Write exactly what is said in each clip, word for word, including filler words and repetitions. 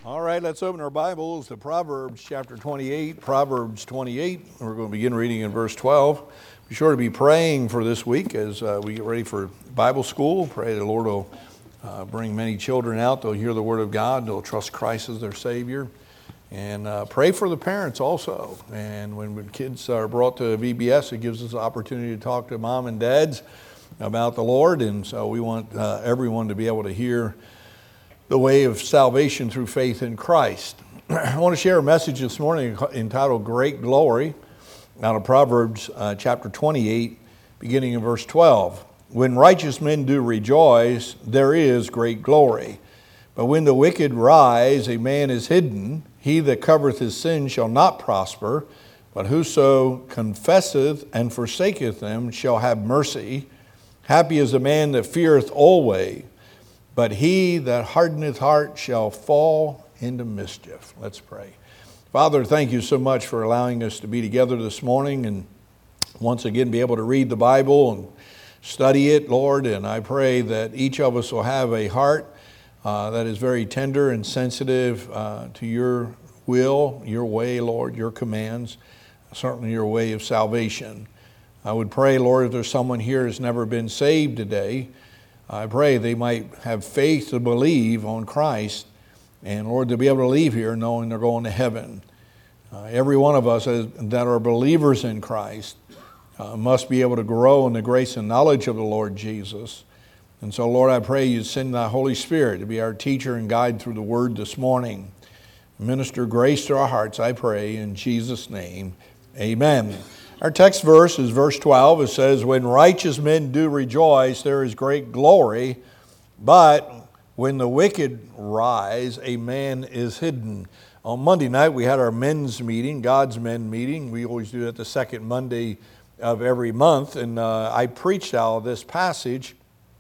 All right, let's open our Bibles to Proverbs chapter twenty-eight. Proverbs twenty-eight, we're going to begin reading in verse twelve. Be sure to be praying for this week as uh, we get ready for Bible school. Pray the Lord will uh, bring many children out. They'll hear the Word of God. They'll trust Christ as their Savior. And uh, pray for the parents also. And when, when kids are brought to V B S, it gives us an opportunity to talk to mom and dads about the Lord. And so we want uh, everyone to be able to hear the way of salvation through faith in Christ. I want to share a message this morning entitled Great Glory out of Proverbs uh, chapter twenty-eight, beginning in verse twelve. When righteous men do rejoice, there is great glory. But when the wicked rise, a man is hidden. He that covereth his sin shall not prosper, but whoso confesseth and forsaketh them shall have mercy. Happy is the man that feareth always, but he that hardeneth heart shall fall into mischief. Let's pray. Father, thank you so much for allowing us to be together this morning and once again be able to read the Bible and study it, Lord. And I pray that each of us will have a heart uh, that is very tender and sensitive uh, to your will, your way, Lord, your commands, certainly your way of salvation. I would pray, Lord, if there's someone here who's never been saved today, I pray they might have faith to believe on Christ and, Lord, to be able to leave here knowing they're going to heaven. Uh, every one of us as, that are believers in Christ uh, must be able to grow in the grace and knowledge of the Lord Jesus. And so, Lord, I pray you send thy Holy Spirit to be our teacher and guide through the word this morning. Minister grace to our hearts, I pray, in Jesus' name, amen. Our text verse is verse twelve. It says, when righteous men do rejoice, there is great glory, but when the wicked rise, a man is hidden. On Monday night, we had our men's meeting, God's men meeting. We always do that the second Monday of every month. And uh, I preached out of this passage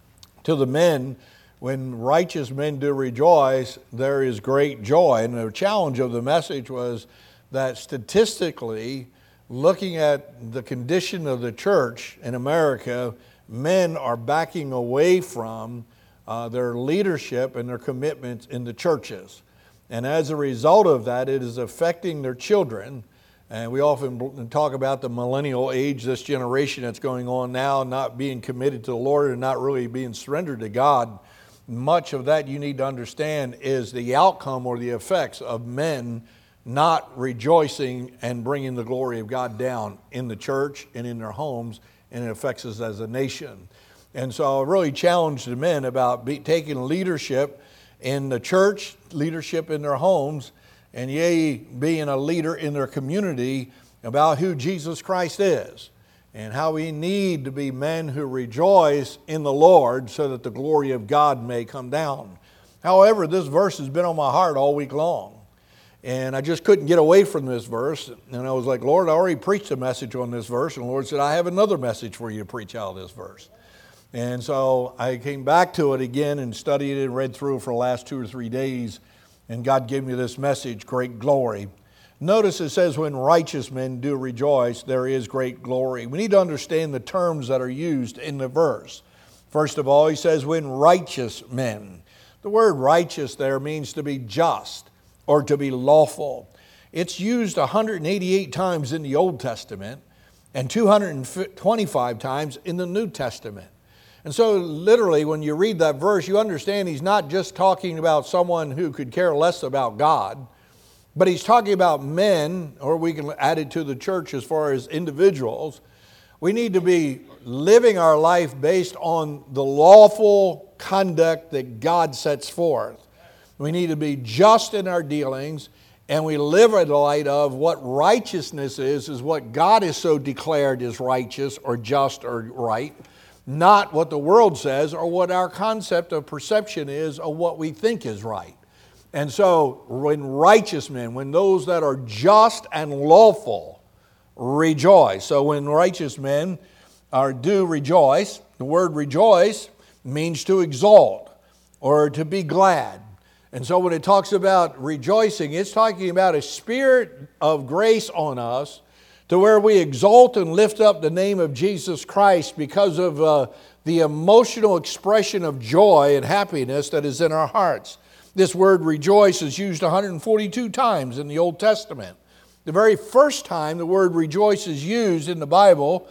to the men. When righteous men do rejoice, there is great joy. And the challenge of the message was that statistically, looking at the condition of the church in America, men are backing away from uh, their leadership and their commitments in the churches. And as a result of that, it is affecting their children. And we often talk about the millennial age, this generation that's going on now, not being committed to the Lord and not really being surrendered to God. Much of that you need to understand is the outcome or the effects of men not rejoicing and bringing the glory of God down in the church and in their homes, and it affects us as a nation. And so I really challenged the men about be, taking leadership in the church, leadership in their homes, and yea, being a leader in their community about who Jesus Christ is and how we need to be men who rejoice in the Lord so that the glory of God may come down. However, this verse has been on my heart all week long. And I just couldn't get away from this verse. And I was like, Lord, I already preached a message on this verse. And the Lord said, I have another message for you to preach out of this verse. And so I came back to it again and studied it and read through it for the last two or three days. And God gave me this message, great glory. Notice it says, when righteous men do rejoice, there is great glory. We need to understand the terms that are used in the verse. First of all, he says, when righteous men. The word righteous there means to be just, or to be lawful. It's used one hundred eighty-eight times in the Old Testament and two hundred twenty-five times in the New Testament. And so literally when you read that verse, you understand he's not just talking about someone who could care less about God, but he's talking about men, or we can add it to the church as far as individuals. We need to be living our life based on the lawful conduct that God sets forth. We need to be just in our dealings, and we live in the light of what righteousness is, is what God has so declared is righteous or just or right, not what the world says or what our concept of perception is of what we think is right. And so when righteous men, when those that are just and lawful rejoice. So when righteous men are do rejoice, the word rejoice means to exalt or to be glad. And so when it talks about rejoicing, it's talking about a spirit of grace on us to where we exalt and lift up the name of Jesus Christ because of uh, the emotional expression of joy and happiness that is in our hearts. This word rejoice is used one hundred forty-two times in the Old Testament. The very first time the word rejoice is used in the Bible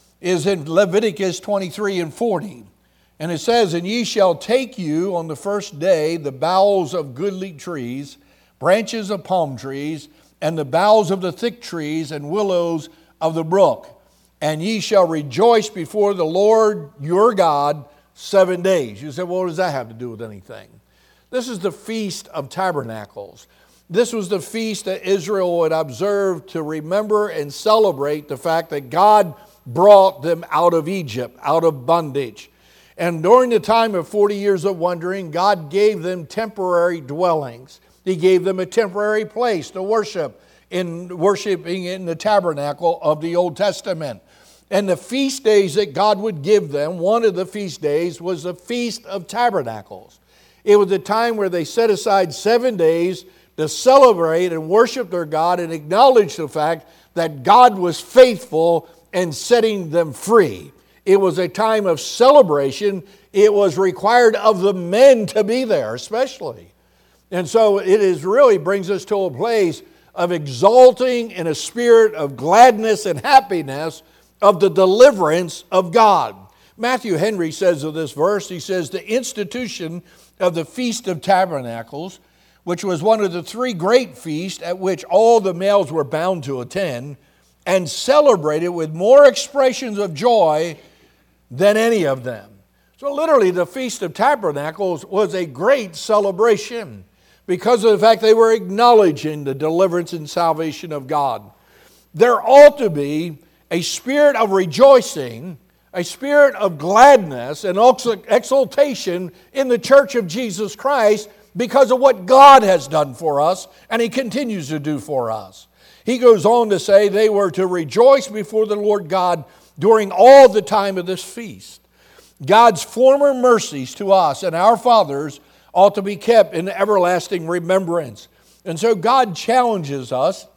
is in Leviticus twenty-three and forty. And it says, "And ye shall take you on the first day the boughs of goodly trees, branches of palm trees, and the boughs of the thick trees and willows of the brook. And ye shall rejoice before the Lord your God seven days." You say, well, what does that have to do with anything? This is the Feast of Tabernacles. This was the feast that Israel would observe to remember and celebrate the fact that God brought them out of Egypt, out of bondage. And during the time of forty years of wandering, God gave them temporary dwellings. He gave them a temporary place to worship in worshiping in the tabernacle of the Old Testament. And the feast days that God would give them, one of the feast days was the Feast of Tabernacles. It was a time where they set aside seven days to celebrate and worship their God and acknowledge the fact that God was faithful in setting them free. It was a time of celebration. It was required of the men to be there, especially. And so it is really brings us to a place of exalting in a spirit of gladness and happiness of the deliverance of God. Matthew Henry says of this verse, he says, "The institution of the Feast of Tabernacles, which was one of the three great feasts at which all the males were bound to attend, and celebrated with more expressions of joy than any of them." So literally the Feast of Tabernacles was a great celebration because of the fact they were acknowledging the deliverance and salvation of God. There ought to be a spirit of rejoicing, a spirit of gladness and exultation in the church of Jesus Christ because of what God has done for us and He continues to do for us. He goes on to say they were to rejoice before the Lord God during all the time of this feast. God's former mercies to us and our fathers ought to be kept in everlasting remembrance. And so God challenges us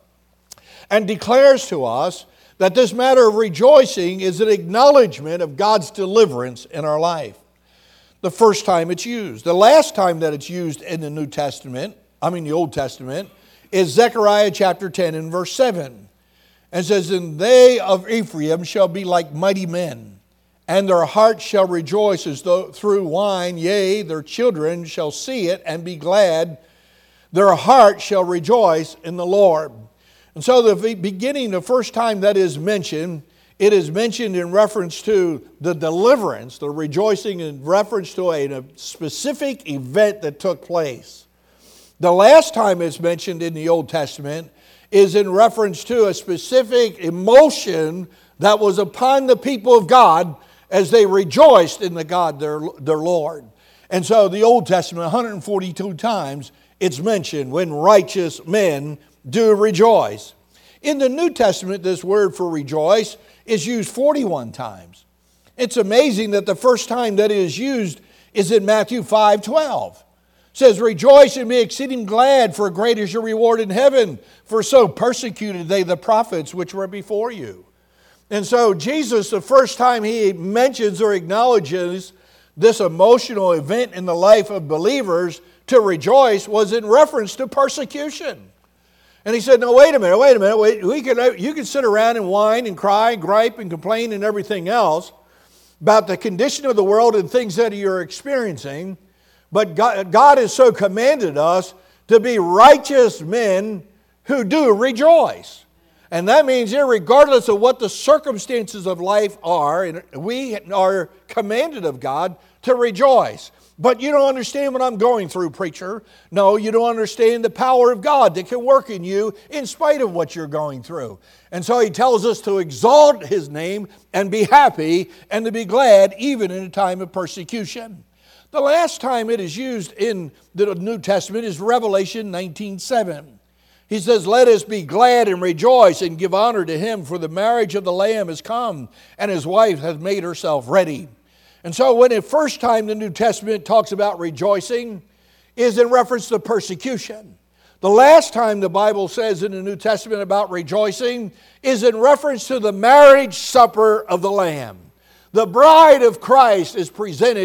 and declares to us that this matter of rejoicing is an acknowledgement of God's deliverance in our life. The first time it's used. The last time that it's used in the New Testament, I mean the Old Testament, is Zechariah chapter ten and verse seven. And it says, "And they of Ephraim shall be like mighty men, and their hearts shall rejoice as though through wine, yea, their children shall see it and be glad. Their heart shall rejoice in the Lord." And so the beginning, the first time that is mentioned, it is mentioned in reference to the deliverance, the rejoicing in reference to a, a specific event that took place. The last time it's mentioned in the Old Testament is in reference to a specific emotion that was upon the people of God as they rejoiced in the God, their, their Lord. And so the Old Testament, one hundred forty-two times, it's mentioned when righteous men do rejoice. In the New Testament, this word for rejoice is used forty-one times. It's amazing that the first time that it is used is in Matthew five twelve. It says, "Rejoice and be exceeding glad, for great is your reward in heaven, for so persecuted they the prophets which were before you." And so Jesus, the first time He mentions or acknowledges this emotional event in the life of believers to rejoice was in reference to persecution. And He said, no, wait a minute, wait a minute. Wait, we can, you can sit around and whine and cry and gripe and complain and everything else about the condition of the world and things that you're experiencing. But God, God has so commanded us to be righteous men who do rejoice. And that means regardless of what the circumstances of life are, and we are commanded of God to rejoice. But you don't understand what I'm going through, preacher. No, you don't understand the power of God that can work in you in spite of what you're going through. And so He tells us to exalt His name and be happy and to be glad even in a time of persecution. The last time it is used in the New Testament is Revelation nineteen seven. He says, "Let us be glad and rejoice and give honor to Him, for the marriage of the Lamb is come, and His wife has made herself ready." And so when the first time the New Testament talks about rejoicing is in reference to persecution. The last time the Bible says in the New Testament about rejoicing is in reference to the marriage supper of the Lamb. The bride of Christ is presented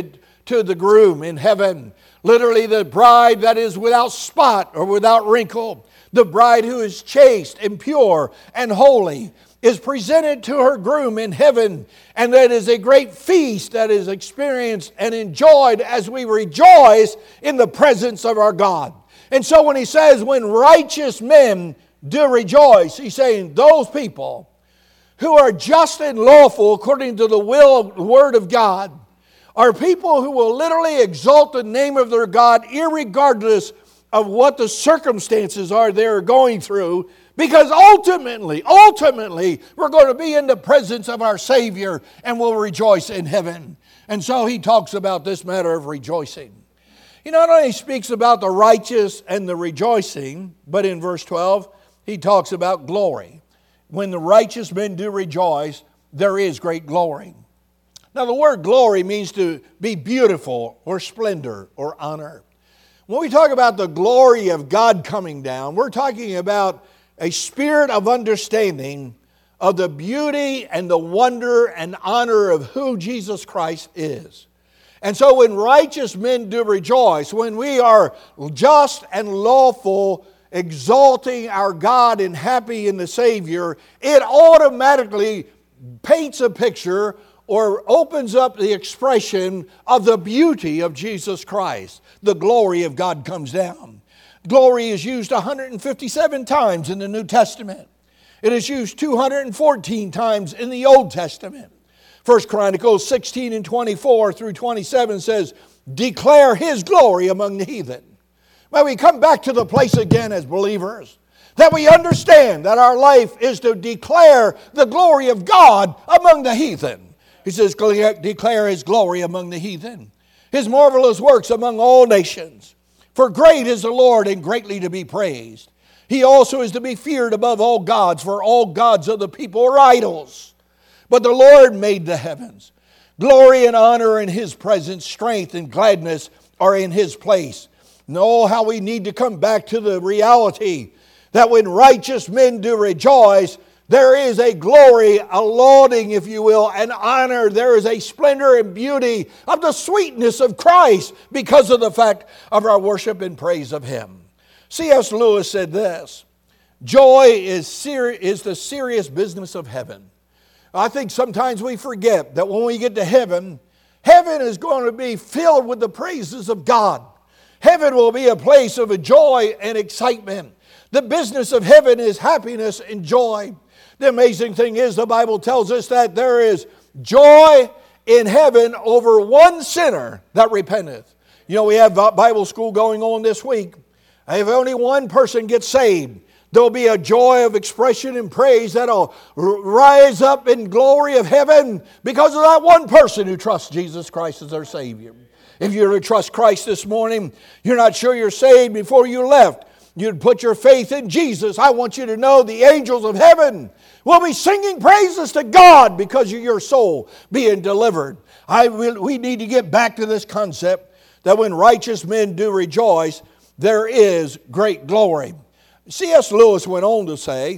to the groom in heaven. Literally, the bride that is without spot or without wrinkle, the bride who is chaste and pure and holy, is presented to her groom in heaven. And that is a great feast that is experienced and enjoyed as we rejoice in the presence of our God. And so when he says, when righteous men do rejoice, he's saying those people who are just and lawful according to the will, the word of God, are people who will literally exalt the name of their God irregardless of what the circumstances are they're going through, because ultimately, ultimately, we're going to be in the presence of our Savior and we'll rejoice in heaven. And so he talks about this matter of rejoicing. He not only speaks about the righteous and the rejoicing, but in verse twelve, he talks about glory. When the righteous men do rejoice, there is great glory. Now, the word glory means to be beautiful or splendor or honor. When we talk about the glory of God coming down, we're talking about a spirit of understanding of the beauty and the wonder and honor of who Jesus Christ is. And so when righteous men do rejoice, when we are just and lawful, exalting our God and happy in the Savior, it automatically paints a picture or opens up the expression of the beauty of Jesus Christ. The glory of God comes down. Glory is used one hundred fifty-seven times in the New Testament. It is used two hundred fourteen times in the Old Testament. First Chronicles sixteen and twenty-four through twenty-seven says, declare His glory among the heathen. May we come back to the place again as believers, that we understand that our life is to declare the glory of God among the heathen. He says, declare His glory among the heathen, His marvelous works among all nations. For great is the Lord and greatly to be praised. He also is to be feared above all gods, for all gods of the people are idols. But the Lord made the heavens. Glory and honor in His presence, strength and gladness are in His place. Know how we need to come back to the reality that when righteous men do rejoice, there is a glory, a lauding, if you will, an honor. There is a splendor and beauty of the sweetness of Christ because of the fact of our worship and praise of Him. C S Lewis said this, joy is, seri- is the serious business of heaven. I think sometimes we forget that when we get to heaven, heaven is going to be filled with the praises of God. Heaven will be a place of joy and excitement. The business of heaven is happiness and joy. The amazing thing is the Bible tells us that there is joy in heaven over one sinner that repenteth. You know, we have Bible school going on this week. If only one person gets saved, there'll be a joy of expression and praise that'll rise up in glory of heaven because of that one person who trusts Jesus Christ as their Savior. If you're to trust Christ this morning, you're not sure you're saved before you left, you'd put your faith in Jesus. I want you to know the angels of heaven will be singing praises to God because of your soul being delivered. I will, we need to get back to this concept that when righteous men do rejoice, there is great glory. C S Lewis went on to say,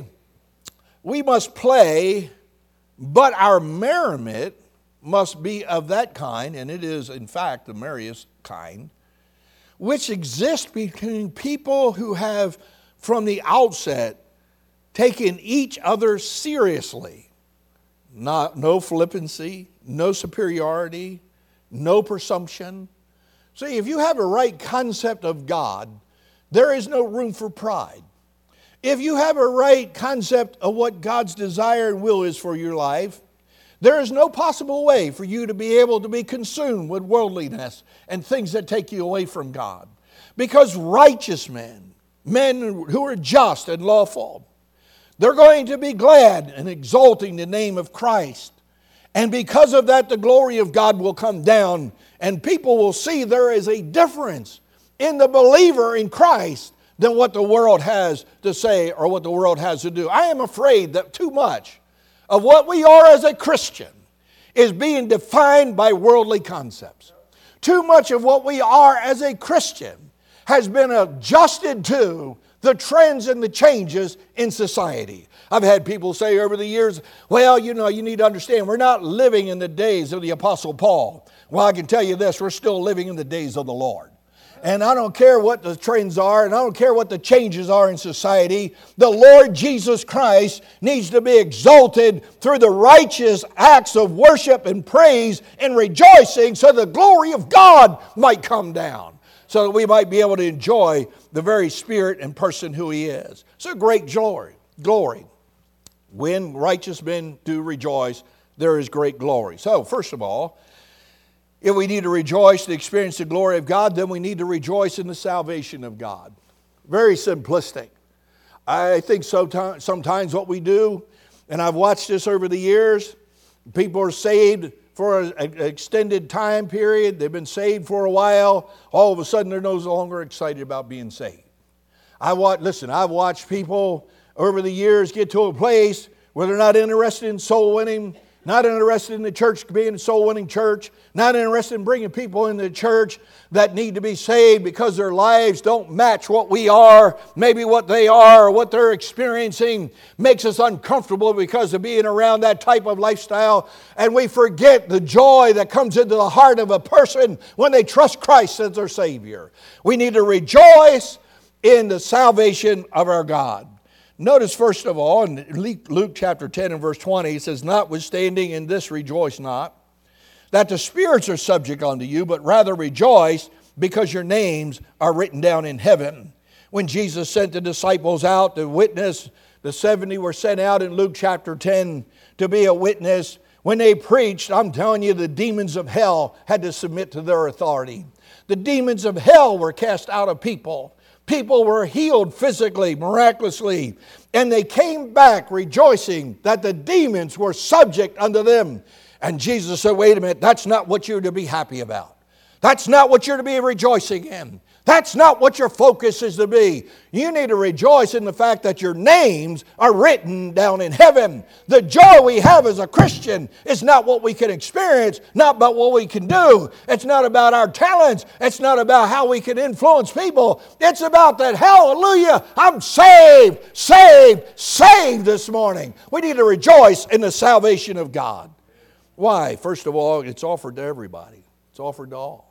we must play, but our merriment must be of that kind, and it is in fact the merriest kind, which exists between people who have from the outset taken each other seriously. Not, no flippancy, no superiority, no presumption. See, if you have a right concept of God, there is no room for pride. If you have a right concept of what God's desire and will is for your life, there is no possible way for you to be able to be consumed with worldliness and things that take you away from God. Because righteous men, men who are just and lawful, they're going to be glad and exalting the name of Christ. And because of that, the glory of God will come down and people will see there is a difference in the believer in Christ than what the world has to say or what the world has to do. I am afraid that too much of what we are as a Christian is being defined by worldly concepts. Too much of what we are as a Christian has been adjusted to the trends and the changes in society. I've had people say over the years, well, you know, you need to understand, we're not living in the days of the Apostle Paul. Well, I can tell you this, we're still living in the days of the Lord. And I don't care what the trends are, and I don't care what the changes are in society. The Lord Jesus Christ needs to be exalted through the righteous acts of worship and praise and rejoicing, so the glory of God might come down, so that we might be able to enjoy the very spirit and person who He is. So great glory, glory. When righteous men do rejoice, there is great glory. So first of all, if we need to rejoice to experience the glory of God, then we need to rejoice in the salvation of God. Very simplistic. I think sometimes what we do, and I've watched this over the years, people are saved for an extended time period. They've been saved for a while. All of a sudden, they're no longer excited about being saved. I watch, listen, I've watched people over the years get to a place where they're not interested in soul winning, not interested in the church being a soul-winning church, not interested in bringing people into the church that need to be saved because their lives don't match what we are, maybe what they are, or what they're experiencing makes us uncomfortable because of being around that type of lifestyle. And we forget the joy that comes into the heart of a person when they trust Christ as their Savior. We need to rejoice in the salvation of our God. Notice first of all, in Luke chapter ten and verse twenty, it says, notwithstanding in this rejoice not, that the spirits are subject unto you, but rather rejoice because your names are written down in heaven. When Jesus sent the disciples out to witness, the seventy were sent out in Luke chapter ten to be a witness. When they preached, I'm telling you, the demons of hell had to submit to their authority. The demons of hell were cast out of people. People were healed physically, miraculously, and they came back rejoicing that the demons were subject unto them. And Jesus said, wait a minute, that's not what you're to be happy about. That's not what you're to be rejoicing in. That's not what your focus is to be. You need to rejoice in the fact that your names are written down in heaven. The joy we have as a Christian is not what we can experience, not about what we can do. It's not about our talents. It's not about how we can influence people. It's about that, hallelujah, I'm saved, saved, saved this morning. We need to rejoice in the salvation of God. Why? First of all, it's offered to everybody. It's offered to all.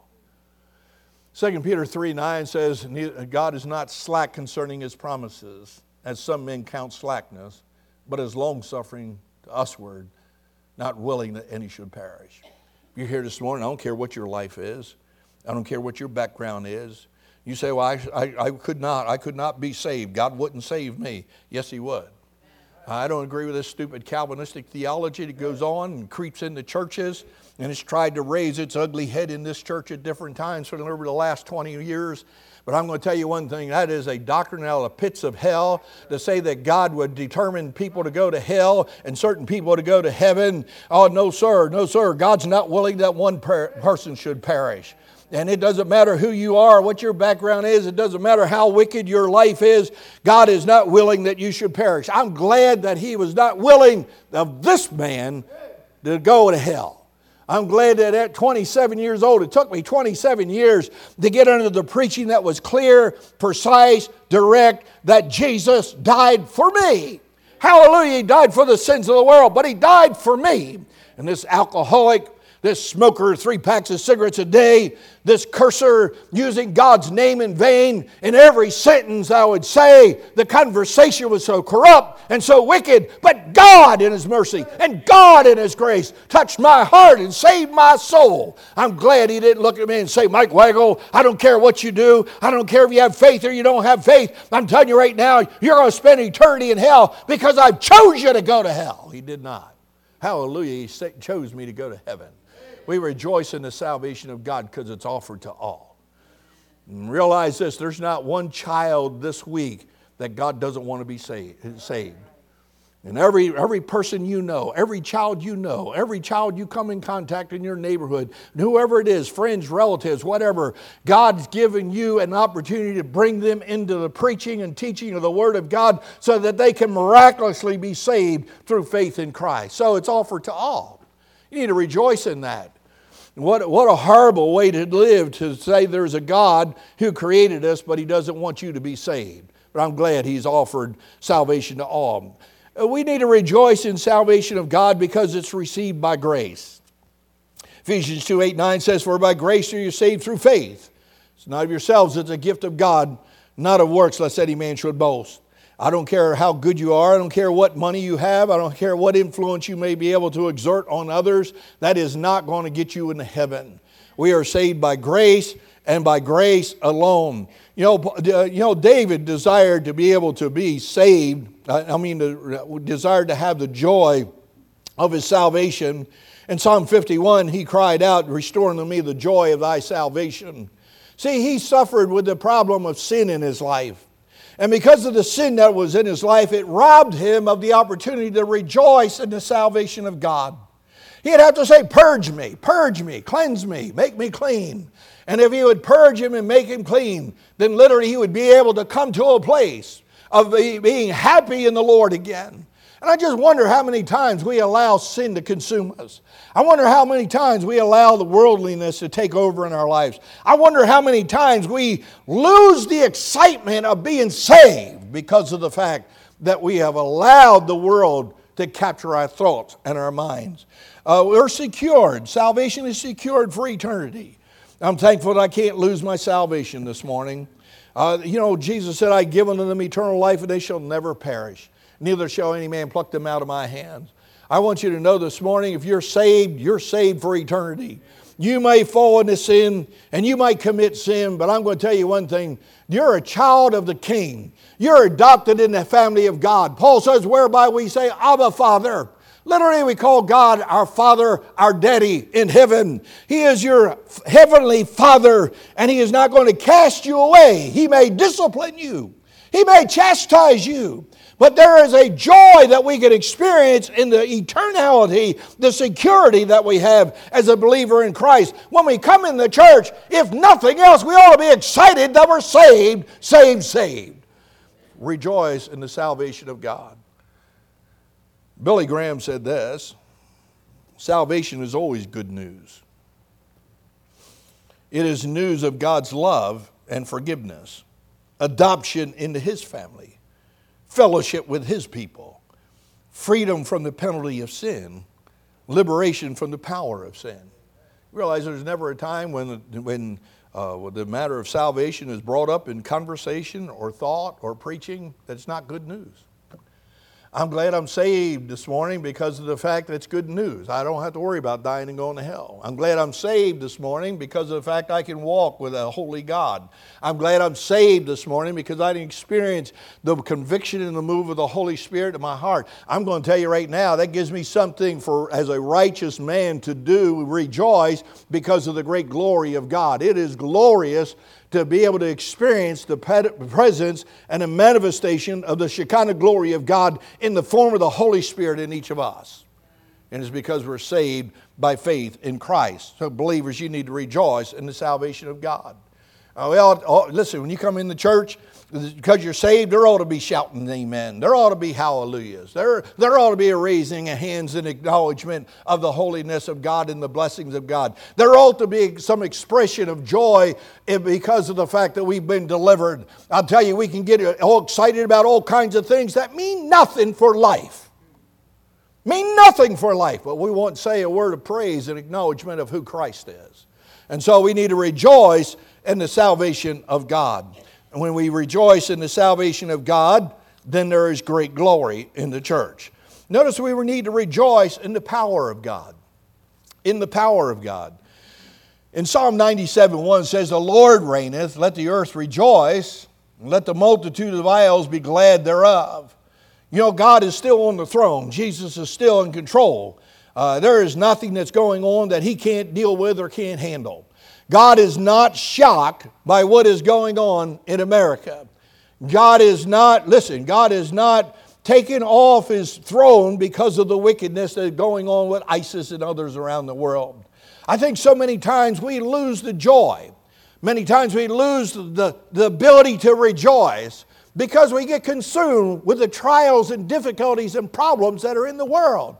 Second Peter three nine says, God is not slack concerning His promises, as some men count slackness, but is longsuffering to usward, not willing that any should perish. If you're here this morning, I don't care what your life is. I don't care what your background is. You say, well, I, I, I could not, I could not be saved. God wouldn't save me. Yes, He would. I don't agree with this stupid Calvinistic theology that goes on and creeps into churches and has tried to raise its ugly head in this church at different times for over the last twenty years. But I'm going to tell you one thing, that is a doctrine out of the pits of hell, to say that God would determine people to go to hell and certain people to go to heaven. Oh, no, sir, no, sir. God's not willing that one per- person should perish. And it doesn't matter who you are, what your background is. It doesn't matter how wicked your life is. God is not willing that you should perish. I'm glad that He was not willing of this man to go to hell. I'm glad that at twenty-seven years old, it took me twenty-seven years to get under the preaching that was clear, precise, direct, that Jesus died for me. Hallelujah, He died for the sins of the world, but He died for me. And this alcoholic, this smoker, three packs of cigarettes a day, this cursor using God's name in vain. In every sentence I would say, the conversation was so corrupt and so wicked, but God in His mercy and God in His grace touched my heart and saved my soul. I'm glad He didn't look at me and say, Mike Weigel, I don't care what you do. I don't care if you have faith or you don't have faith. I'm telling you right now, you're going to spend eternity in hell because I chose you to go to hell. He did not. Hallelujah, He chose me to go to heaven. We rejoice in the salvation of God because it's offered to all. And realize this, there's not one child this week that God doesn't want to be saved. And every, every person you know, every child you know, every child you come in contact in your neighborhood, whoever it is, friends, relatives, whatever, God's given you an opportunity to bring them into the preaching and teaching of the Word of God so that they can miraculously be saved through faith in Christ. So it's offered to all. You need to rejoice in that. What, what a horrible way to live, to say there's a God who created us, but He doesn't want you to be saved. but I'm glad He's offered salvation to all. We need to rejoice in salvation of God because it's received by grace. Ephesians two, eight, nine says, "For by grace are you saved through faith. It's not of yourselves, it's a gift of God, not of works, lest any man should boast." I don't care how good you are. I don't care what money you have. I don't care what influence you may be able to exert on others. That is not going to get you into heaven. We are saved by grace and by grace alone. You know, you know, David desired to be able to be saved. I mean, desired to have the joy of his salvation. In Psalm fifty-one, he cried out, "Restore unto me the joy of thy salvation." See, he suffered with the problem of sin in his life. And because of the sin that was in his life, it robbed him of the opportunity to rejoice in the salvation of God. He'd have to say, "Purge me, purge me, cleanse me, make me clean." And if he would purge him and make him clean, then literally he would be able to come to a place of being happy in the Lord again. And I just wonder how many times we allow sin to consume us. I wonder how many times we allow the worldliness to take over in our lives. I wonder how many times we lose the excitement of being saved because of the fact that we have allowed the world to capture our thoughts and our minds. Uh, we're secured. Salvation is secured for eternity. I'm thankful that I can't lose my salvation this morning. Uh, you know, Jesus said, "I've given them eternal life, and they shall never perish. Neither shall any man pluck them out of my hands." I want you to know this morning, if you're saved, you're saved for eternity. You may fall into sin and you might commit sin, but I'm going to tell you one thing. You're a child of the King. You're adopted in the family of God. Paul says, whereby we say, "Abba, Father." Literally, we call God our Father, our Daddy in heaven. He is your heavenly Father, and He is not going to cast you away. He may discipline you. He may chastise you. But there is a joy that we can experience in the eternality, the security that we have as a believer in Christ. When we come in the church, if nothing else, we ought to be excited that we're saved, saved, saved. Rejoice in the salvation of God. Billy Graham said this, "Salvation is always good news. It is news of God's love and forgiveness, adoption into His family, fellowship with His people, freedom from the penalty of sin, liberation from the power of sin." You realize there's never a time when, when, uh, when the matter of salvation is brought up in conversation or thought or preaching that's not good news. I'm glad I'm saved this morning because of the fact that it's good news. I don't have to worry about dying and going to hell. I'm glad I'm saved this morning because of the fact I can walk with a holy God. I'm glad I'm saved this morning because I can experience the conviction and the move of the Holy Spirit in my heart. I'm going to tell you right now, that gives me something for as a righteous man to do, rejoice because of the great glory of God. It is glorious to be able to experience the presence and the manifestation of the Shekinah glory of God in the form of the Holy Spirit in each of us. And it's because we're saved by faith in Christ. So believers, you need to rejoice in the salvation of God. Uh, well, oh, listen, when you come in the church, because you're saved, there ought to be shouting amen. There ought to be hallelujahs. There, there ought to be a raising of hands in acknowledgement of the holiness of God and the blessings of God. There ought to be some expression of joy because of the fact that we've been delivered. I'll tell you, we can get all excited about all kinds of things that mean nothing for life. Mean nothing for life, but we won't say a word of praise and acknowledgement of who Christ is. And so we need to rejoice in the salvation of God. And when we rejoice in the salvation of God, then there is great glory in the church. Notice we need to rejoice in the power of God. In the power of God. In Psalm ninety-seven one says, "The Lord reigneth, let the earth rejoice, and let the multitude of isles be glad thereof." You know, God is still on the throne. Jesus is still in control. Uh, there is nothing that's going on that He can't deal with or can't handle. God is not shocked by what is going on in America. God is not, listen, God is not taken off His throne because of the wickedness that is going on with ISIS and others around the world. I think so many times we lose the joy. Many times we lose the, the ability to rejoice because we get consumed with the trials and difficulties and problems that are in the world.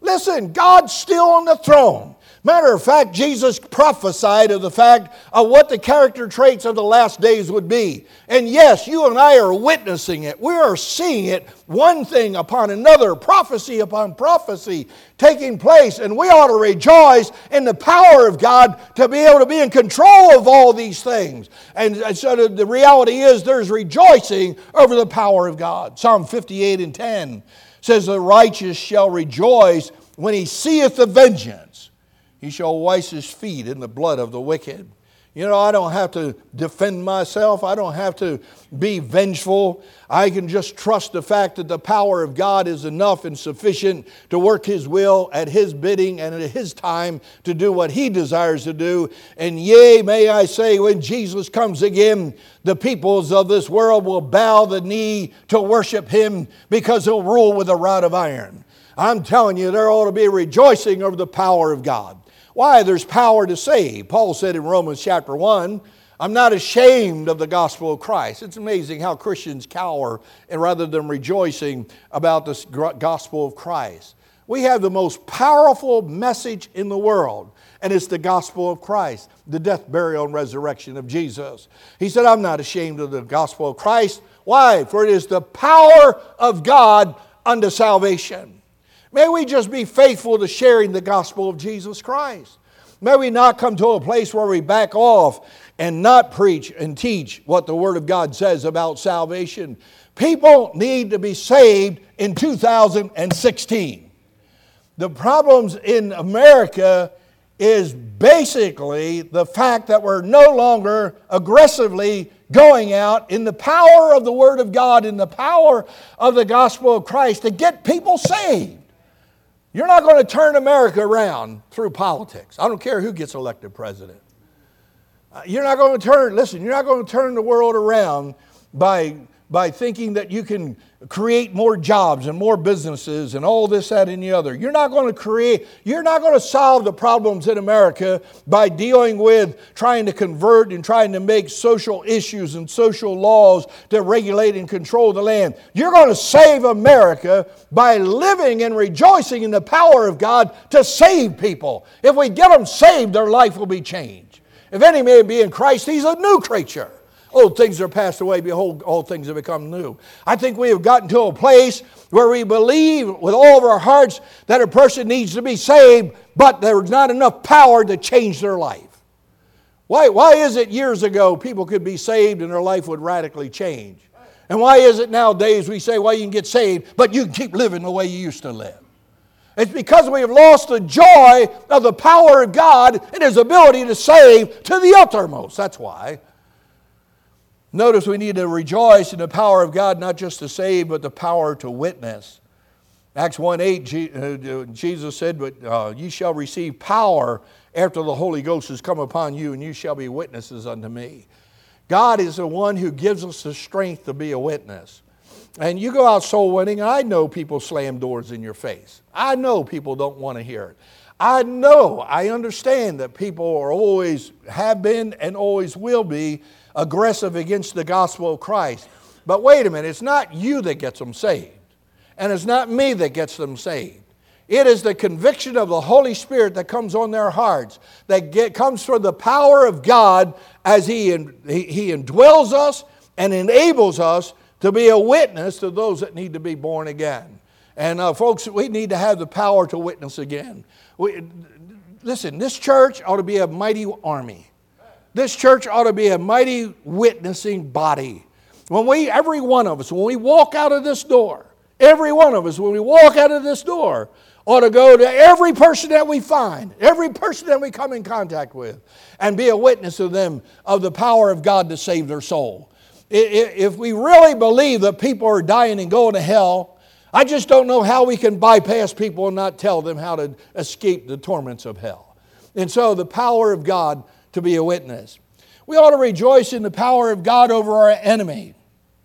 Listen, God's still on the throne. Matter of fact, Jesus prophesied of the fact of what the character traits of the last days would be. And yes, you and I are witnessing it. We are seeing it, one thing upon another, prophecy upon prophecy taking place. And we ought to rejoice in the power of God to be able to be in control of all these things. And so the reality is there's rejoicing over the power of God. Psalm fifty-eight and ten says, the righteous shall rejoice when he seeth the vengeance. He shall wash his feet in the blood of the wicked. You know, I don't have to defend myself. I don't have to be vengeful. I can just trust the fact that the power of God is enough and sufficient to work His will at His bidding and at His time to do what He desires to do. And yea, may I say, when Jesus comes again, the peoples of this world will bow the knee to worship Him because He'll rule with a rod of iron. I'm telling you, there ought to be rejoicing over the power of God. Why? There's power to save. Paul said in Romans chapter one, I'm not ashamed of the gospel of Christ. It's amazing how Christians cower and rather than rejoicing about this gospel of Christ. We have the most powerful message in the world, and it's the gospel of Christ, the death, burial, and resurrection of Jesus. He said, I'm not ashamed of the gospel of Christ. Why? For it is the power of God unto salvation. May we just be faithful to sharing the gospel of Jesus Christ. May we not come to a place where we back off and not preach and teach what the Word of God says about salvation. People need to be saved in two thousand sixteen. The problems in America is basically the fact that we're no longer aggressively going out in the power of the Word of God, in the power of the gospel of Christ to get people saved. You're not going to turn America around through politics. I don't care who gets elected president. You're not going to turn, listen, you're not going to turn the world around by, by thinking that you can create more jobs and more businesses and all this, that, and the other. You're not going to create, you're not going to solve the problems in America by dealing with trying to convert and trying to make social issues and social laws to regulate and control the land. You're going to save America by living and rejoicing in the power of God to save people. If we get them saved, their life will be changed. If any man be in Christ, he's a new creature. Old things are passed away, behold, all things have become new. I think we have gotten to a place where we believe with all of our hearts that a person needs to be saved, but there's not enough power to change their life. Why, why is it years ago people could be saved and their life would radically change? And why is it nowadays we say, well, you can get saved, but you can keep living the way you used to live? It's because we have lost the joy of the power of God and His ability to save to the uttermost. That's why. Notice we need to rejoice in the power of God, not just to save, but the power to witness. Acts one eight, Jesus said, but uh, ye shall receive power after the Holy Ghost has come upon you, and you shall be witnesses unto me. God is the one who gives us the strength to be a witness. And you go out soul winning, I know people slam doors in your face. I know people don't want to hear it. I know, I understand that people are always, have been and always will be aggressive against the gospel of Christ. But wait a minute, it's not you that gets them saved. And it's not me that gets them saved. It is the conviction of the Holy Spirit that comes on their hearts, that get, comes from the power of God as He, he, he indwells us and enables us to be a witness to those that need to be born again. And uh, folks, we need to have the power to witness again. We, listen, this church ought to be a mighty army. This church ought to be a mighty witnessing body. When we, every one of us, when we walk out of this door, every one of us, when we walk out of this door, ought to go to every person that we find, every person that we come in contact with, and be a witness to them of the power of God to save their soul. If we really believe that people are dying and going to hell, I just don't know how we can bypass people and not tell them how to escape the torments of hell. And so the power of God to be a witness. We ought to rejoice in the power of God over our enemy.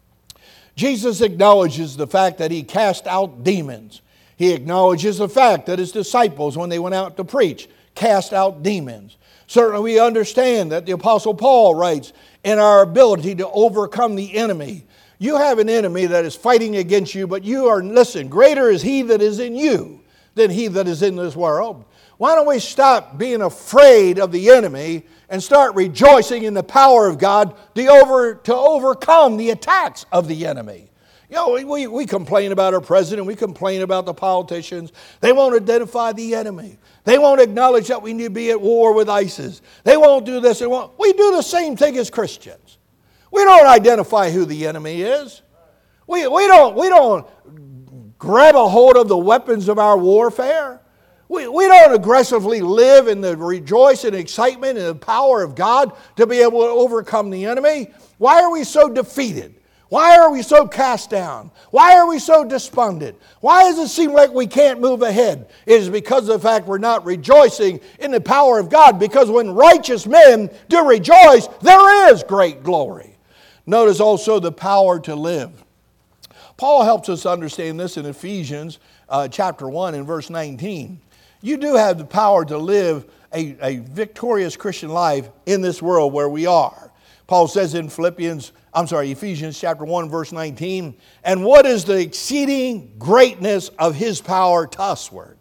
Jesus acknowledges the fact that He cast out demons. He acknowledges the fact that His disciples, when they went out to preach, cast out demons. Certainly we understand that the Apostle Paul writes in our ability to overcome the enemy. You have an enemy that is fighting against you, but you are, listen, greater is He that is in you than he that is in this world. Why don't we stop being afraid of the enemy and start rejoicing in the power of God to, over, to overcome the attacks of the enemy? You know, we, we complain about our president. We complain about the politicians. They won't identify the enemy. They won't acknowledge that we need to be at war with ISIS. They won't do this. They won't. We do the same thing as Christians. We don't identify who the enemy is. We, we, don't, we don't grab a hold of the weapons of our warfare. We, we don't aggressively live in the rejoice and excitement and the power of God to be able to overcome the enemy. Why are we so defeated? Why are we so cast down? Why are we so despondent? Why does it seem like we can't move ahead? It is because of the fact we're not rejoicing in the power of God. Because when righteous men do rejoice, there is great glory. Notice also the power to live. Paul helps us understand this in Ephesians uh, chapter one and verse nineteen. You do have the power to live a, a victorious Christian life in this world where we are. Paul says in Philippians, I'm sorry, Ephesians chapter one, verse nineteen, and what is the exceeding greatness of his power to usward,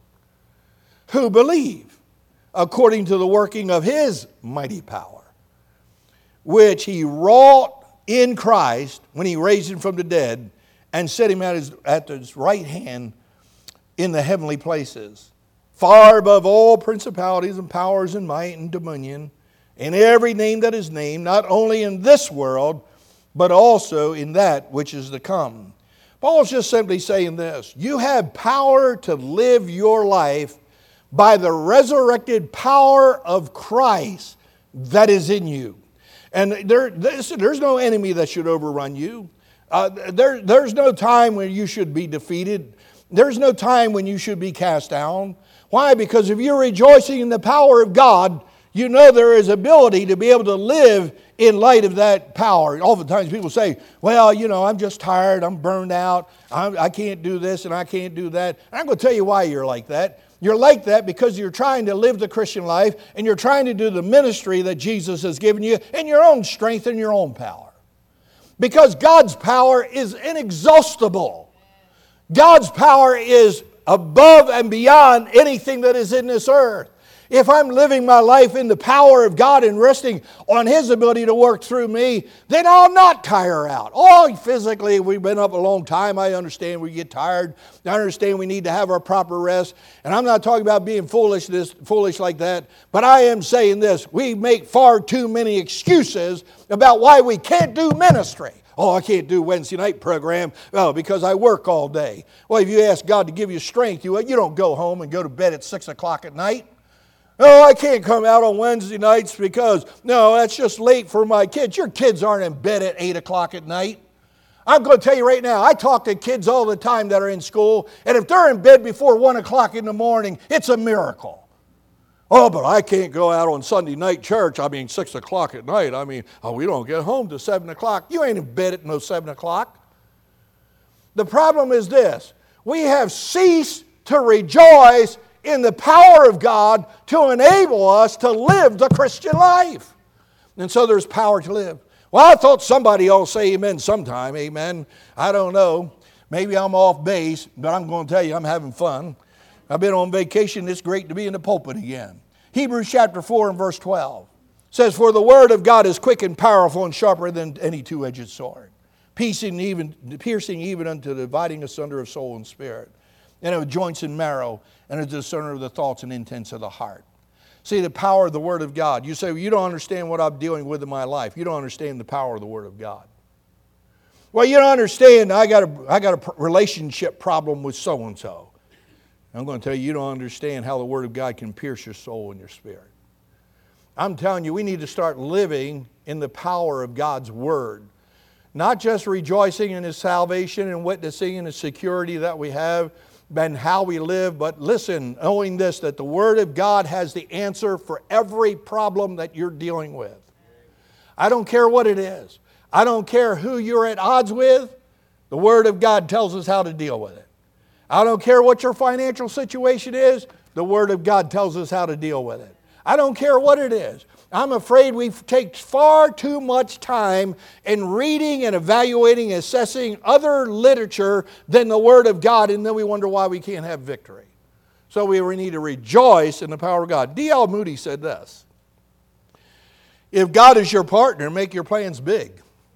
who believe, according to the working of his mighty power, which he wrought in Christ when he raised him from the dead and set him at his, at his right hand in the heavenly places, far above all principalities and powers and might and dominion, and every name that is named, not only in this world, but also in that which is to come. Paul's just simply saying this: you have power to live your life by the resurrected power of Christ that is in you. And there, there's no enemy that should overrun you. Uh, there, there's no time when you should be defeated. There's no time when you should be cast down. Why? Because if you're rejoicing in the power of God, you know there is ability to be able to live in light of that power. Oftentimes people say, well, you know, I'm just tired, I'm burned out, I'm, I can't do this and I can't do that. And I'm going to tell you why you're like that. You're like that because you're trying to live the Christian life and you're trying to do the ministry that Jesus has given you in your own strength and your own power. Because God's power is inexhaustible. God's power is above and beyond anything that is in this earth. If I'm living my life in the power of God and resting on His ability to work through me, then I'll not tire out. Oh, physically, we've been up a long time. I understand we get tired. I understand we need to have our proper rest. And I'm not talking about being foolish, this, foolish like that. But I am saying this. We make far too many excuses about why we can't do ministry. Oh, I can't do Wednesday night program oh, because I work all day. Well, if you ask God to give you strength, you, you don't go home and go to bed at six o'clock at night. Oh, I can't come out on Wednesday nights because, no, that's just late for my kids. Your kids aren't in bed at eight o'clock at night. I'm going to tell you right now, I talk to kids all the time that are in school, and if they're in bed before one o'clock in the morning, it's a miracle. Oh, but I can't go out on Sunday night church. I mean, six o'clock at night. I mean, oh, we don't get home till seven o'clock. You ain't in bed at no seven o'clock. The problem is this. We have ceased to rejoice in the power of God to enable us to live the Christian life. And so there's power to live. Well, I thought somebody ought to say amen sometime. Amen. I don't know. Maybe I'm off base, but I'm going to tell you I'm having fun. I've been on vacation. It's great to be in the pulpit again. Hebrews chapter four and verse twelve says, for the word of God is quick and powerful and sharper than any two-edged sword, piercing even, piercing even unto the dividing asunder of soul and spirit, and of joints and marrow, and a discerner of the thoughts and intents of the heart. See, the power of the Word of God. You say, well, you don't understand what I'm dealing with in my life. You don't understand the power of the Word of God. Well, you don't understand, I got a, I got a relationship problem with so-and-so. I'm going to tell you, you don't understand how the Word of God can pierce your soul and your spirit. I'm telling you, we need to start living in the power of God's Word. Not just rejoicing in His salvation and witnessing in the security that we have, and how we live, but listen, knowing this, that the Word of God has the answer for every problem that you're dealing with. I don't care what it is. I don't care who you're at odds with. The Word of God tells us how to deal with it. I don't care what your financial situation is. The Word of God tells us how to deal with it. I don't care what it is. I'm afraid we take far too much time in reading and evaluating and assessing other literature than the Word of God, and then we wonder why we can't have victory. So we need to rejoice in the power of God. D L Moody said this: if God is your partner, make your plans big.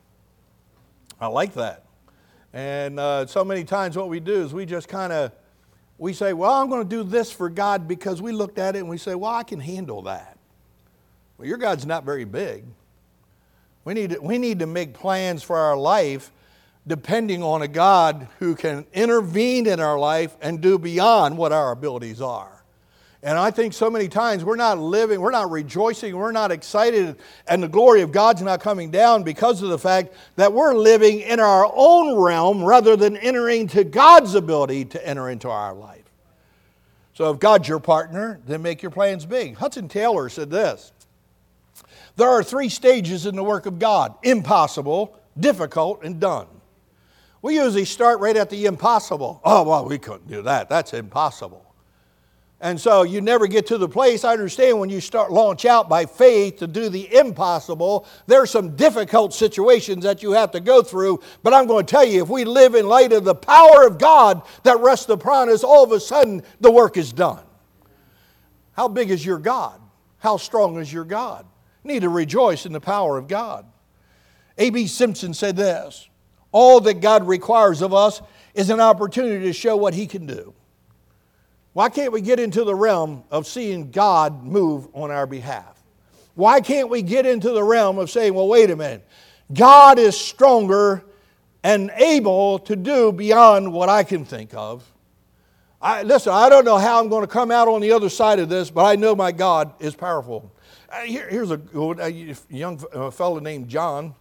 I like that. And uh, so many times what we do is we just kind of, we say, well, I'm going to do this for God because we looked at it and we say, well, I can handle that. Well, your God's not very big. We need to, we need to make plans for our life depending on a God who can intervene in our life and do beyond what our abilities are. And I think so many times we're not living, we're not rejoicing, we're not excited, and the glory of God's not coming down because of the fact that we're living in our own realm rather than entering to God's ability to enter into our life. So if God's your partner, then make your plans big. Hudson Taylor said this: there are three stages in the work of God: impossible, difficult, and done. We usually start right at the impossible. Oh, well, we couldn't do that. That's impossible. And so you never get to the place. I understand when you start launch out by faith to do the impossible, there's some difficult situations that you have to go through. But I'm going to tell you, if we live in light of the power of God that rests upon us, all of a sudden the work is done. How big is your God? How strong is your God? You need to rejoice in the power of God. A B Simpson said this: all that God requires of us is an opportunity to show what He can do. Why can't we get into the realm of seeing God move on our behalf? Why can't we get into the realm of saying, well, wait a minute, God is stronger and able to do beyond what I can think of. I, listen, I don't know how I'm going to come out on the other side of this, but I know my God is powerful. Uh, here, here's a, a young fellow named John.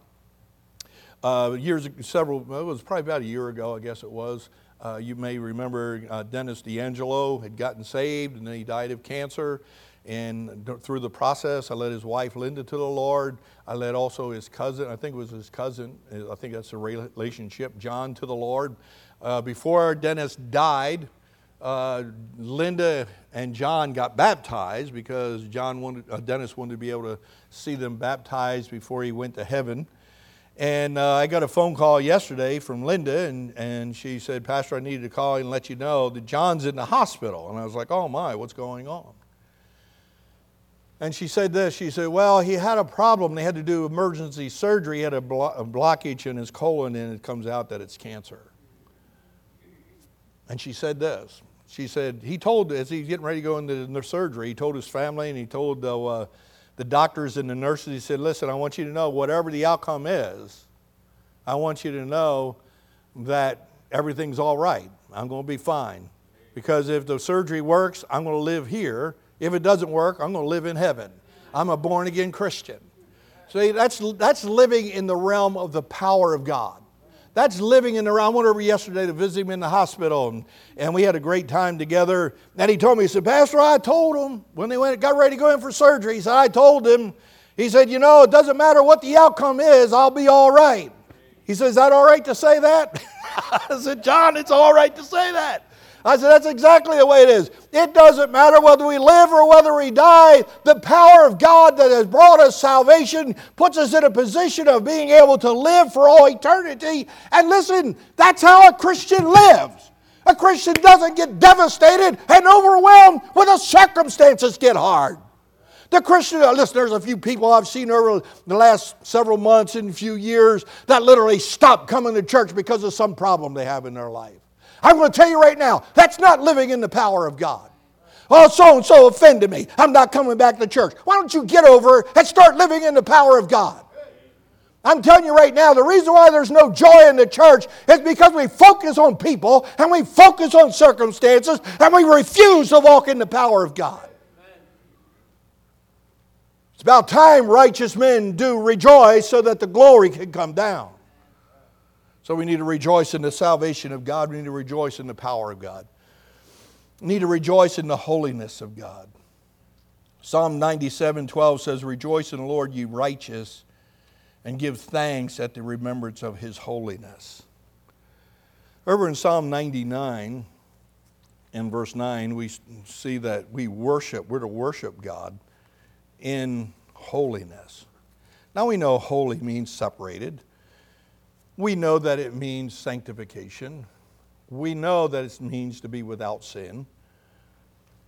Uh, years, several, it was probably about a year ago, I guess it was. Uh, you may remember uh, Dennis D'Angelo had gotten saved and then he died of cancer. And through the process, I led his wife Linda to the Lord. I led also his cousin, I think it was his cousin, I think that's the relationship, John, to the Lord. Uh, before Dennis died, uh, Linda and John got baptized because John wanted, uh, Dennis wanted to be able to see them baptized before he went to heaven. And uh, I got a phone call yesterday from Linda, and, and she said, Pastor, I needed to call and let you know that John's in the hospital. And I was like, oh my, what's going on? And she said this, she said, well, he had a problem. They had to do emergency surgery. He had a, blo- a blockage in his colon, and it comes out that it's cancer. And she said this, she said, he told, as he's getting ready to go into the surgery, he told his family and he told the uh, the doctors and the nurses, he said, listen, I want you to know whatever the outcome is, I want you to know that everything's all right. I'm going to be fine. Because if the surgery works, I'm going to live here. If it doesn't work, I'm going to live in heaven. I'm a born-again Christian. See, that's, that's living in the realm of the power of God. That's living in the realm. I went over yesterday to visit him in the hospital, and, and we had a great time together. And he told me, he said, Pastor, I told him, when they went, got ready to go in for surgery, he said, I told him, he said, you know, it doesn't matter what the outcome is, I'll be all right. He said, is that all right to say that? I said, John, it's all right to say that. I said, that's exactly the way it is. It doesn't matter whether we live or whether we die. The power of God that has brought us salvation puts us in a position of being able to live for all eternity. And listen, that's how a Christian lives. A Christian doesn't get devastated and overwhelmed when the circumstances get hard. The Christian, listen, there's a few people I've seen over the last several months and a few years that literally stop coming to church because of some problem they have in their life. I'm going to tell you right now, that's not living in the power of God. Oh, so-and-so offended me. I'm not coming back to church. Why don't you get over it and start living in the power of God? I'm telling you right now, the reason why there's no joy in the church is because we focus on people and we focus on circumstances and we refuse to walk in the power of God. It's about time righteous men do rejoice so that the glory can come down. So we need to rejoice in the salvation of God. We need to rejoice in the power of God. We need to rejoice in the holiness of God. Psalm ninety-seven twelve says, rejoice in the Lord, ye righteous, and give thanks at the remembrance of His holiness. Over in Psalm ninety-nine, in verse nine, we see that we worship, we're to worship God in holiness. Now we know holy means separated. We know that it means sanctification. We know that it means to be without sin.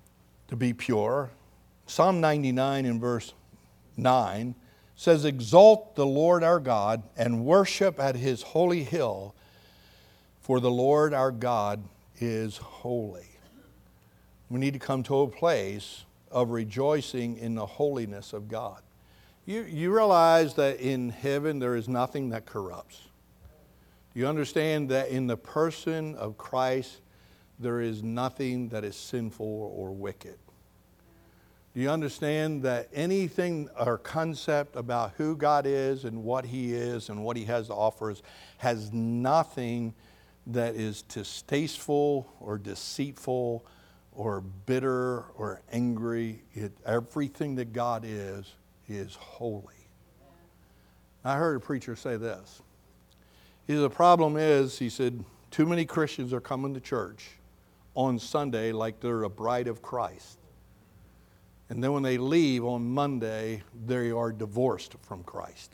to be pure. Psalm ninety-nine in verse nine says, "Exalt the Lord our God and worship at his holy hill, for the Lord our God is holy." We need to come to a place of rejoicing in the holiness of God. You, you realize that in heaven there is nothing that corrupts. You understand that in the person of Christ there is nothing that is sinful or wicked. Do you understand that anything or concept about who God is and what he is and what he has to offer us has nothing that is distasteful or deceitful or bitter or angry? It, everything that God is, is holy. I heard a preacher say this. He said, the problem is, he said, too many Christians are coming to church on Sunday like they're a bride of Christ. And then when they leave on Monday, they are divorced from Christ.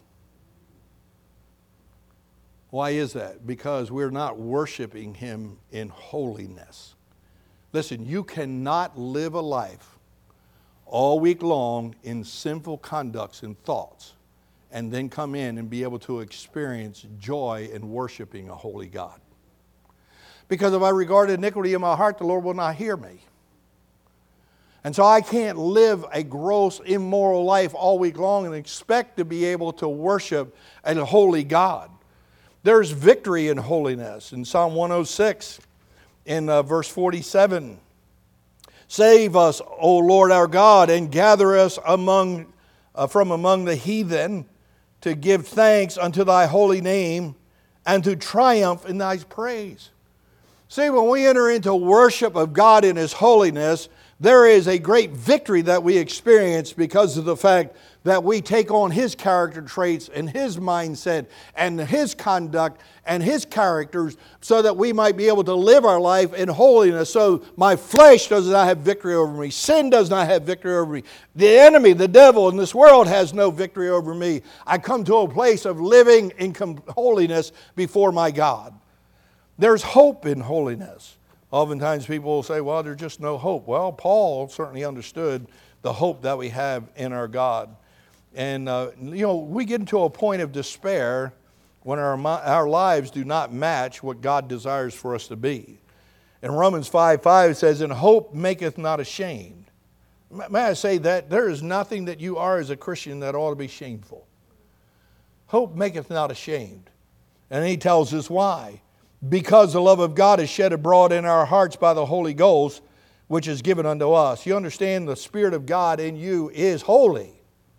Why is that? Because we're not worshiping him in holiness. Listen, you cannot live a life all week long in sinful conducts and thoughts and then come in and be able to experience joy in worshiping a holy God. Because if I regard iniquity in my heart, the Lord will not hear me. And so I can't live a gross, immoral life all week long and expect to be able to worship a holy God. There's victory in holiness. In Psalm one oh six, in uh, verse forty-seven, "Save us, O Lord our God, and gather us among, uh, from among the heathen, to give thanks unto thy holy name, and to triumph in thy praise." See, when we enter into worship of God in his holiness, there is a great victory that we experience because of the fact that we take on his character traits and his mindset and his conduct and his characters so that we might be able to live our life in holiness. So my flesh does not have victory over me. Sin does not have victory over me. The enemy, the devil in this world has no victory over me. I come to a place of living in holiness before my God. There's hope in holiness. Oftentimes people will say, well, there's just no hope. Well, Paul certainly understood the hope that we have in our God. And, uh, you know, we get into a point of despair when our, our lives do not match what God desires for us to be. In Romans five five it says, "And hope maketh not ashamed." May I say that there is nothing that you are as a Christian that ought to be shameful. Hope maketh not ashamed. And he tells us why. "Because the love of God is shed abroad in our hearts by the Holy Ghost, which is given unto us." You understand the Spirit of God in you is holy.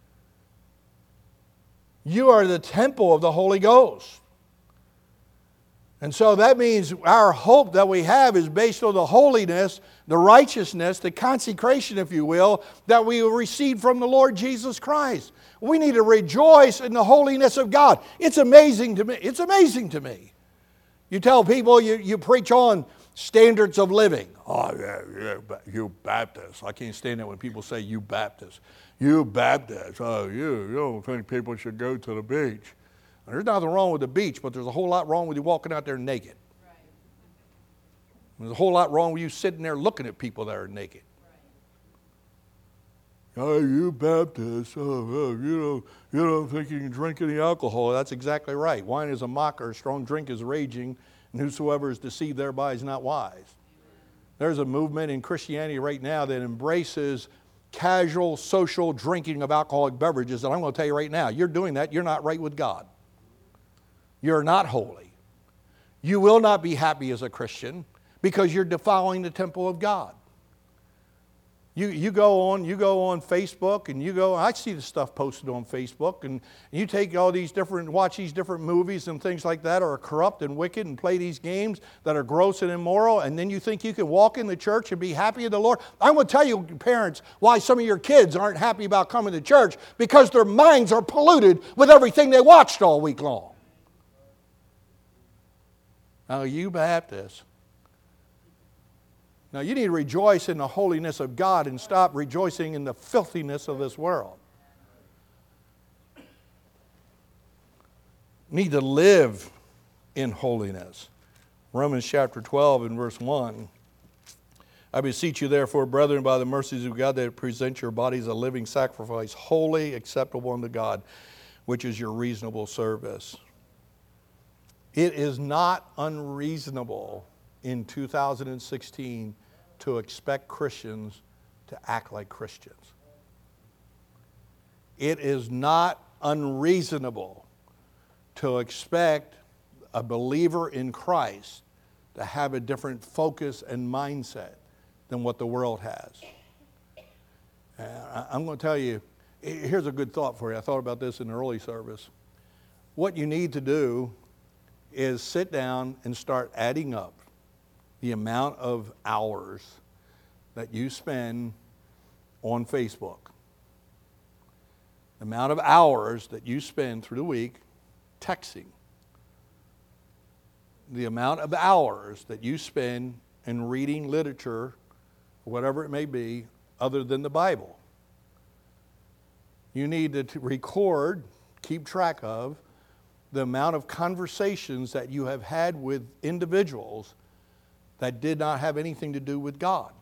You are the temple of the Holy Ghost. And so that means our hope that we have is based on the holiness, the righteousness, the consecration, if you will, that we received from the Lord Jesus Christ. We need to rejoice in the holiness of God. It's amazing to me. It's amazing to me. You tell people, you, you preach on standards of living. Oh, yeah, yeah, you Baptists. I can't stand it when people say, you Baptists. You Baptists. Oh, you, you don't think people should go to the beach. And there's nothing wrong with the beach, but there's a whole lot wrong with you walking out there naked. Right. There's a whole lot wrong with you sitting there looking at people that are naked. Right. Oh, you Baptists. Oh, oh, you, don't, you don't think you can drink any alcohol. That's exactly right. Wine is a mocker. Strong drink is raging. And whosoever is deceived thereby is not wise. There's a movement in Christianity right now that embraces casual social drinking of alcoholic beverages. And I'm going to tell you right now, you're doing that, you're not right with God. You're not holy. You will not be happy as a Christian because you're defiling the temple of God. You, you go on, you go on Facebook and you go, I see the stuff posted on Facebook, and you take all these different, watch these different movies and things like that are corrupt and wicked and play these games that are gross and immoral, and then you think you can walk in the church and be happy in the Lord. I'm going to tell you, parents, why some of your kids aren't happy about coming to church, because their minds are polluted with everything they watched all week long. Now, you Baptists, now, you need to rejoice in the holiness of God and stop rejoicing in the filthiness of this world. You need to live in holiness. Romans chapter twelve and verse one. I beseech you, therefore, brethren, by the mercies of God, that present your bodies a living sacrifice, holy, acceptable unto God, which is your reasonable service. It is not unreasonable in two thousand sixteen to expect Christians to act like Christians. It is not unreasonable to expect a believer in Christ to have a different focus and mindset than what the world has. And I'm going to tell you, here's a good thought for you. I thought about this in the early service. What you need to do is sit down and start adding up the amount of hours that you spend on Facebook. The amount of hours that you spend through the week texting. The amount of hours that you spend in reading literature, whatever it may be, other than the Bible. You need to record, keep track of, the amount of conversations that you have had with individuals that did not have anything to do with God.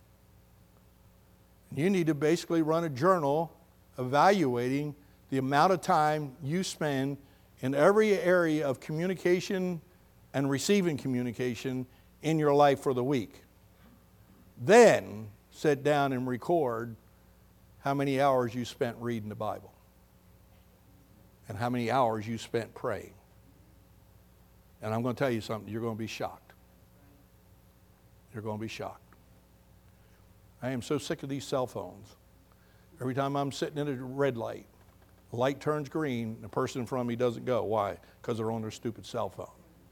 You need to basically run a journal evaluating the amount of time you spend in every area of communication and receiving communication in your life for the week. Then sit down and record how many hours you spent reading the Bible and how many hours you spent praying. And I'm going to tell you something, you're going to be shocked. You're going to be shocked. I am so sick of these cell phones. Every time I'm sitting in a red light, the light turns green, the person in front of me doesn't go. Why? Because they're on their stupid cell phone.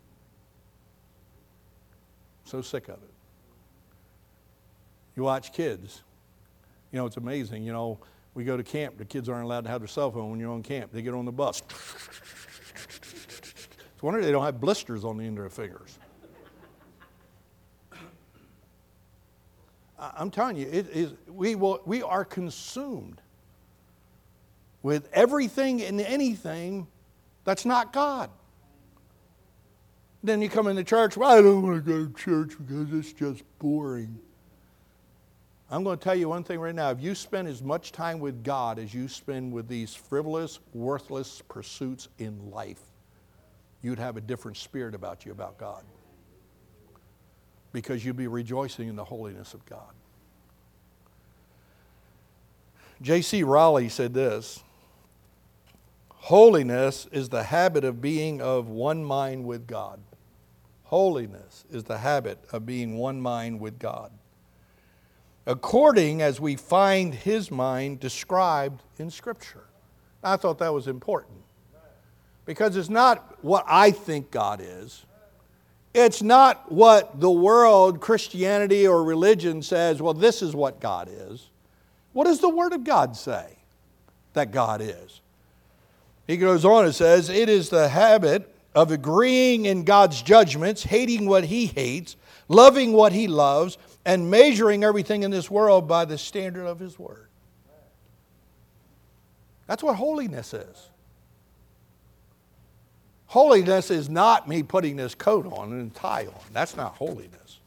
So sick of it. You watch kids. You know, it's amazing. You know, we go to camp. The kids aren't allowed to have their cell phone when you're on camp. They get on the bus. It's a wonder they don't have blisters on the end of their fingers. I'm telling you, it is, we, will, we are consumed with everything and anything that's not God. Then you come into church, well, I don't want to go to church because it's just boring. I'm going to tell you one thing right now. If you spend as much time with God as you spend with these frivolous, worthless pursuits in life, you'd have a different spirit about you about God. Because you'd be rejoicing in the holiness of God. J C Rowley said this: holiness is the habit of being of one mind with God. Holiness is the habit of being one mind with God, according as we find His mind described in Scripture. I thought that was important. Because it's not what I think God is. It's not what the world, Christianity or religion says, well, this is what God is. What does the Word of God say that God is? He goes on and says, it is the habit of agreeing in God's judgments, hating what He hates, loving what He loves, and measuring everything in this world by the standard of His Word. That's what holiness is. Holiness is not me putting this coat on and tie on. That's not holiness.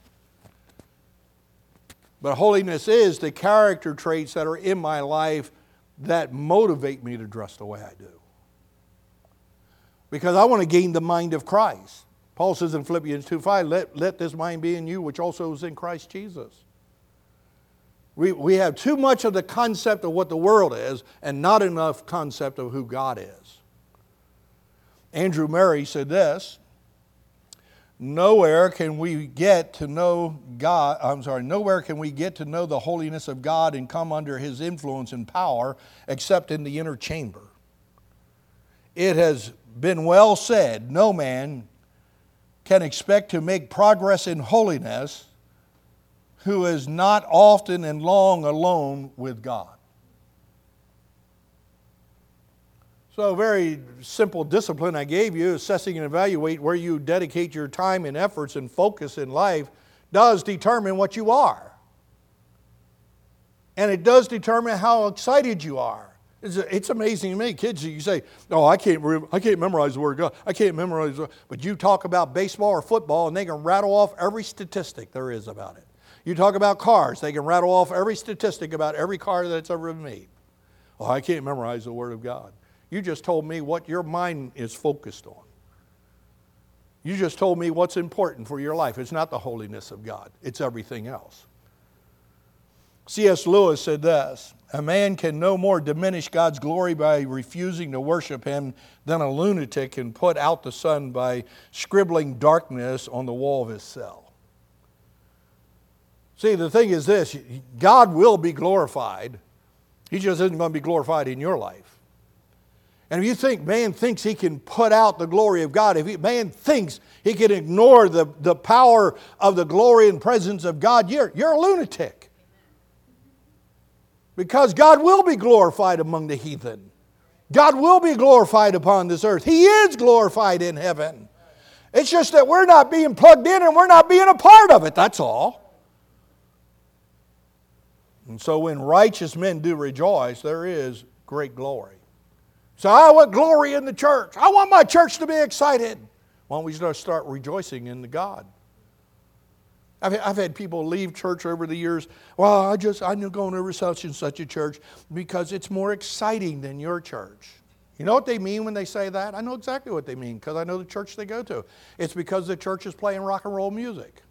But holiness is the character traits that are in my life that motivate me to dress the way I do. Because I want to gain the mind of Christ. Paul says in Philippians two five, let, let this mind be in you, which also is in Christ Jesus. We, we have too much of the concept of what the world is and not enough concept of who God is. Andrew Murray said this: nowhere can we get to know God, I'm sorry, nowhere can we get to know the holiness of God and come under His influence and power except in the inner chamber. It has been well said, no man can expect to make progress in holiness who is not often and long alone with God. So a very simple discipline I gave you, assessing and evaluate where you dedicate your time and efforts and focus in life, does determine what you are. And it does determine how excited you are. It's, it's amazing to me, kids, you say, oh, I can't, re- I can't memorize the Word of God. I can't memorize the Word. But you talk about baseball or football and they can rattle off every statistic there is about it. You talk about cars, they can rattle off every statistic about every car that's ever been made. Oh, I can't memorize the Word of God. You just told me what your mind is focused on. You just told me what's important for your life. It's not the holiness of God. It's everything else. C S Lewis said this, a man can no more diminish God's glory by refusing to worship Him than a lunatic can put out the sun by scribbling darkness on the wall of his cell. See, the thing is this, God will be glorified. He just isn't going to be glorified in your life. And if you think man thinks he can put out the glory of God, if he, man thinks he can ignore the, the power of the glory and presence of God, you're, you're a lunatic. Because God will be glorified among the heathen. God will be glorified upon this earth. He is glorified in heaven. It's just that we're not being plugged in and we're not being a part of it, that's all. And so when righteous men do rejoice, there is great glory. So I want glory in the church. I want my church to be excited. Why don't we just start rejoicing in the God? I've, I've had people leave church over the years. Well, I just, I'm going over such and such a church because it's more exciting than your church. You know what they mean when they say that? I know exactly what they mean because I know the church they go to. It's because the church is playing rock and roll music.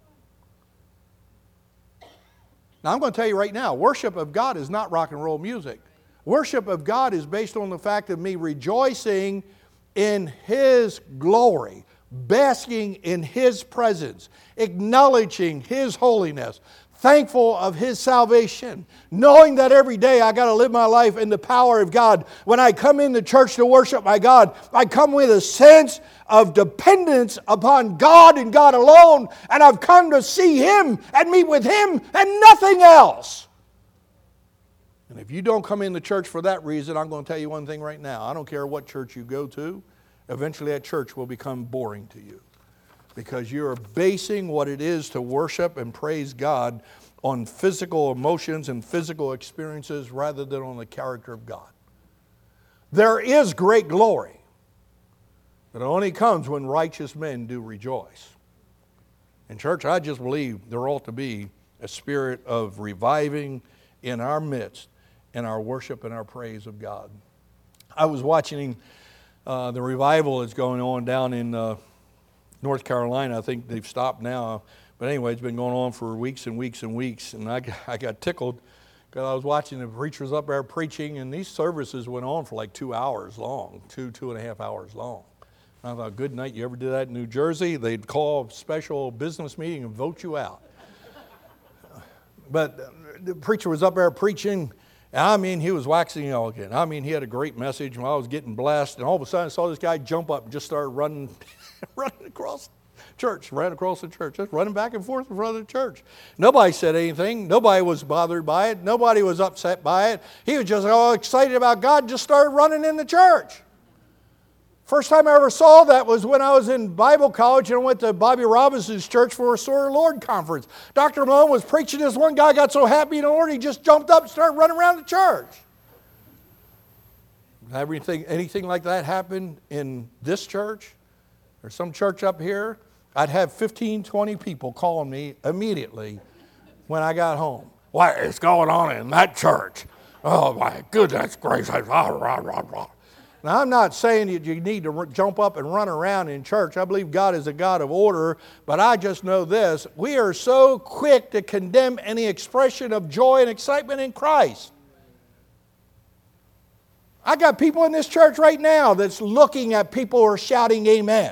Now I'm going to tell you right now, worship of God is not rock and roll music. Worship of God is based on the fact of me rejoicing in His glory, basking in His presence, acknowledging His holiness, thankful of His salvation, knowing that every day I got to live my life in the power of God. When I come into church to worship my God, I come with a sense of dependence upon God and God alone, and I've come to see Him and meet with Him and nothing else. And if you don't come into church for that reason, I'm going to tell you one thing right now. I don't care what church you go to. Eventually that church will become boring to you because you're basing what it is to worship and praise God on physical emotions and physical experiences rather than on the character of God. There is great glory, but it only comes when righteous men do rejoice. In church, I just believe there ought to be a spirit of reviving in our midst in our worship and our praise of God. I was watching uh, the revival that's going on down in uh, North Carolina. I think they've stopped now. But anyway, it's been going on for weeks and weeks and weeks. And I, I got tickled because I was watching the preachers up there preaching, and these services went on for like two hours long, two, two and a half hours long. And I thought, good night, you ever did that in New Jersey? They'd call a special business meeting and vote you out. But the preacher was up there preaching. I mean, he was waxing eloquent. I mean, he had a great message, and I was getting blessed. And all of a sudden, I saw this guy jump up and just start running, running across church, ran across the church, just running back and forth in front of the church. Nobody said anything. Nobody was bothered by it. Nobody was upset by it. He was just all excited about God and just started running in the church. First time I ever saw that was when I was in Bible college and I went to Bobby Robinson's church for a Restore the Lord conference. Doctor Malone was preaching. This one guy got so happy in the Lord, he just jumped up and started running around the church. Everything, anything like that happen in this church or some church up here, I'd have fifteen, twenty people calling me immediately when I got home. What is going on in that church? Oh my goodness gracious. Rah, rah, rah, rah. Now, I'm not saying that you need to jump up and run around in church. I believe God is a God of order, but I just know this. We are so quick to condemn any expression of joy and excitement in Christ. I got people in this church right now that's looking at people who are shouting amen.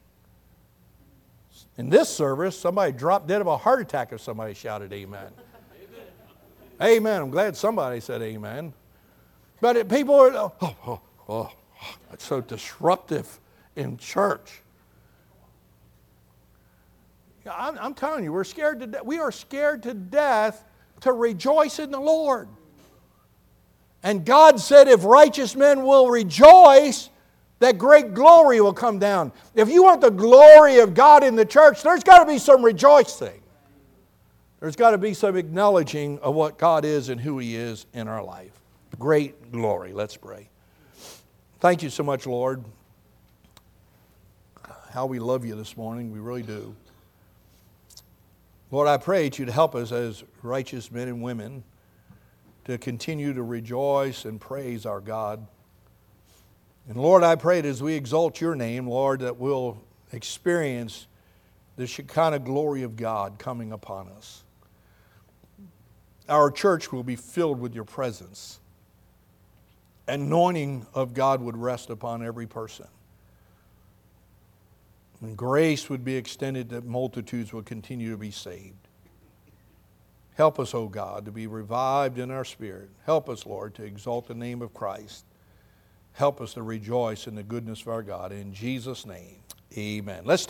In this service, somebody dropped dead of a heart attack if somebody shouted amen. Amen. Amen. I'm glad somebody said amen. But it, people are, oh, oh. Oh, that's so disruptive in church. I'm, I'm telling you, we're scared to de- we are scared to death to rejoice in the Lord. And God said if righteous men will rejoice, that great glory will come down. If you want the glory of God in the church, there's got to be some rejoicing. There's got to be some acknowledging of what God is and who He is in our life. Great glory. Let's pray. Thank you so much, Lord. How we love you this morning. We really do. Lord, I pray that you'd help us as righteous men and women to continue to rejoice and praise our God. And Lord, I pray that as we exalt your name, Lord, that we'll experience the Shekinah glory of God coming upon us. Our church will be filled with your presence. Anointing of God would rest upon every person. And grace would be extended that multitudes would continue to be saved. Help us, O God, to be revived in our spirit. Help us, Lord, to exalt the name of Christ. Help us to rejoice in the goodness of our God. In Jesus' name, amen. Let's stand.